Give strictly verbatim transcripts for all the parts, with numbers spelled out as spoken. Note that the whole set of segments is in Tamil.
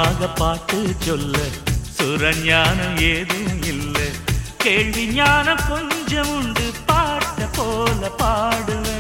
சுகமாக பாட்டு சொல்ல சுரஞானம் ஏதும் இல்லை கேள்வி ஞானம் கொஞ்சம் உண்டு பாட்ட போல பாடுவேன்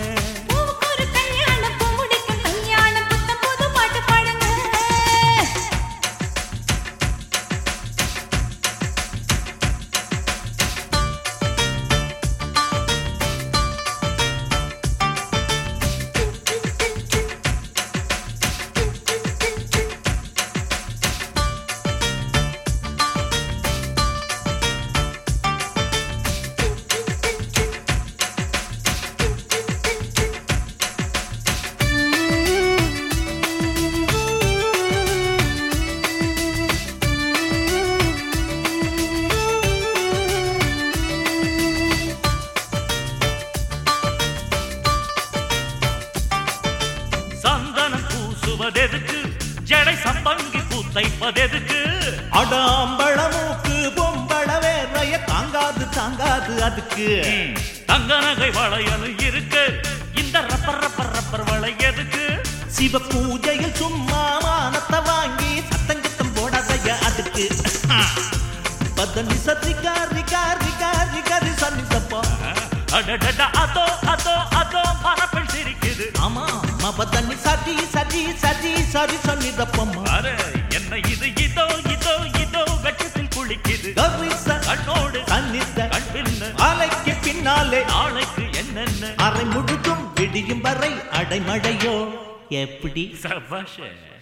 எதுக்கு ஜடை சம்பங்கி பூத்தைப்பதெதுக்கு அடாம்பள மூக்கு பொம்பள வேறைய தாங்காது தாங்காது அதுக்கு தங்க நகை வளையல் இருக்கு இந்த ரப்பர் ரப்பர் ரப்பர் வளை எதுக்கு சிவ பூஜையில் சும்மா மானத்தை வாங்கி சத்தங்கத்தம் போடாதைய அதுக்கு பதனி சரி காரி காரி காரி காரி சன்னிதப்பா அடடட அதோ அதோ அதோ மரப்பெண் சிரிக்குது ஆமா மபதனி சரி சரி சரி சரி சன்னிதப்பம்மா அரே என்ன இது இதோ இதோ இதோ வெட்டத்தில் குளிக்குது கரிச கண்ணோடு சன்னித கண் பின்ன ஆலைக்கு பின்னாலே நாளைக்கு என்னென்ன அரை முழுதும் விடியும் வரை அடைமழையோ எப்படி சபாஷ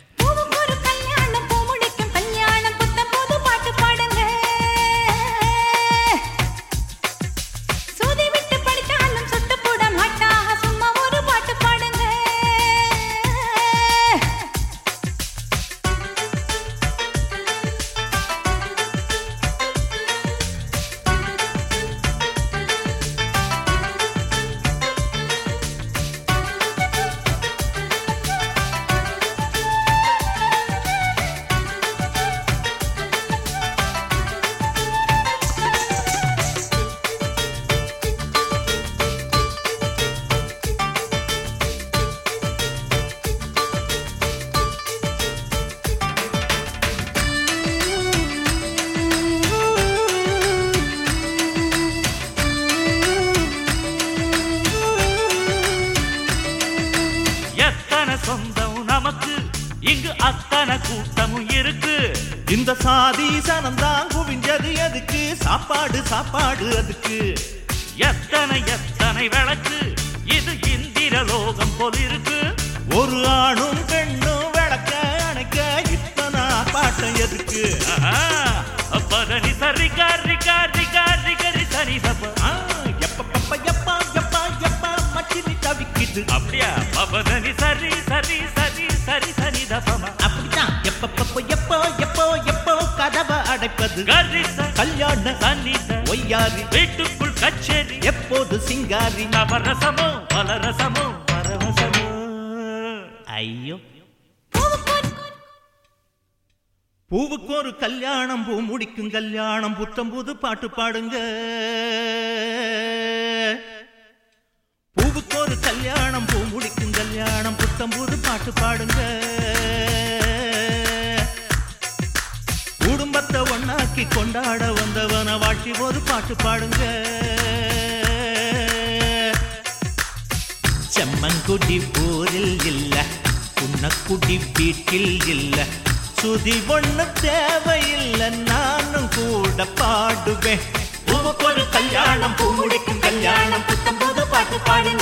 சொந்தம் நமக்கு இங்கு அத்தனை கூட்டமும் இருக்கு இந்த சாதி சனந்தான் குவிஞ்சது எதுக்கு சாப்பாடு சாப்பாடு அதுக்கு எத்தனை எத்தனை விளக்கு இது இந்திர லோகம் போல் இருக்கு ஒரு ஆணும் பெண்ணும் விளக்க அணைக்க இத்தனை பாட்டம் எதுக்கு பதனி சரி காரி காரி காரி கரி சரி தப்பா எப்ப எப்ப எப்பா எப்பா எப்பா மச்சினி தவிக்குது அப்படியா பதனி சரி சரி சரி சரி சரி தப்பமா அப்படிதான் எப்ப எப்ப எப்போ எப்போ எப்போ கதவை அடைப்பது கரிச கல்யாண சன்னித ஒய்யாரி வீட்டுக்குள் கச்சேரி எப்போது சிங்காரி நவரசமோ பலரசமோ பரவசமோ ஐயோ பூவுக்கு ஒரு கல்யாணம் பூ முடிக்கும் கல்யாணம் புத்தம் புது பாட்டு பாடுங்க பூவுக்கு ஒரு கல்யாணம் பூ முடிக்கும் கல்யாணம் புத்தம் புது பாட்டு பாடுங்க குடும்பத்தை ஒண்ணாக்கி கொண்டாட வந்தவன வாழ்த்தி ஒரு பாட்டு பாடுங்க செம்மங்குடி ஊரில் இல்ல புன்னக்குடி வீட்டில் இல்ல சுதி ஒண்ணு தேவையில்லை நானும் கூட பாடுவேன் பூவுக்கு ஒரு கல்யாணம் பூ முடிக்கும் கல்யாணம் புத்தம் புது பாட்டு பாடுங்க